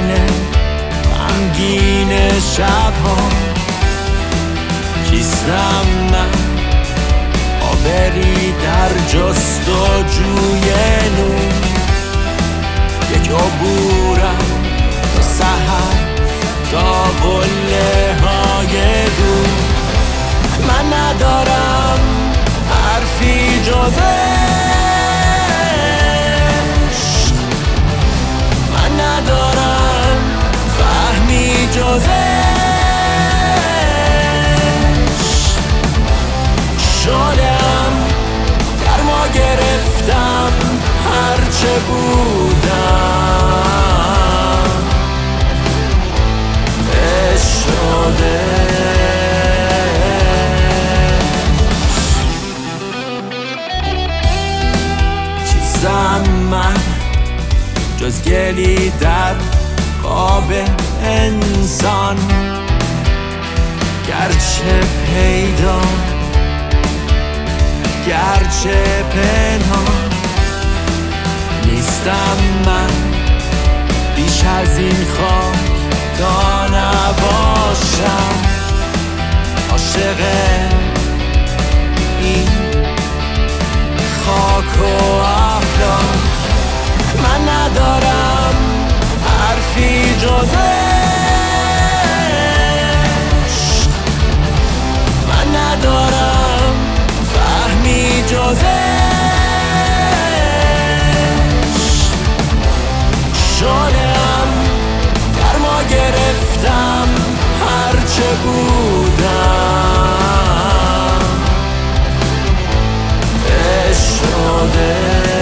غمگین شبها. کیستم من آبری در جستجوی نور، یک عبورم تا سحر تا قله های دور. من ندارم حرفی جز عشق، من ندارم فهمی جز عشق. شدم گرما گرفتم هرچه بودم، عشق شده. چیزم من جز گلی در قاب انسان، گرچه پیدا گرچه پنهان. نیستم من بیش از این خاک تا نباشم عاشق این خاک و افلاک. من ندارم حرفی جز عشق، من ندارم فهمی جز عشق. شدم گرما گرفتم هرچه بودم، عشق شده.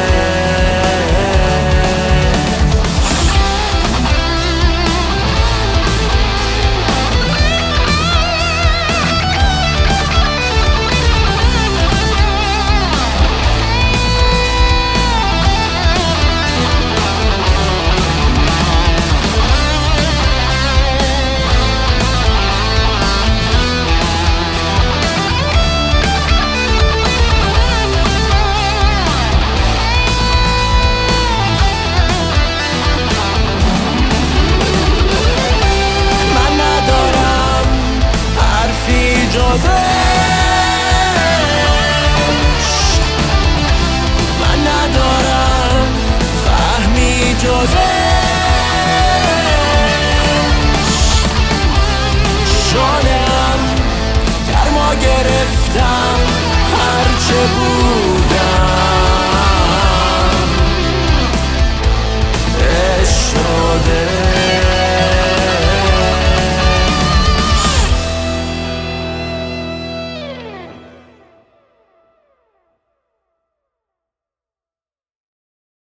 من ندارم فهمی جز عشق. شدم گرما گرفتم هرچه بود.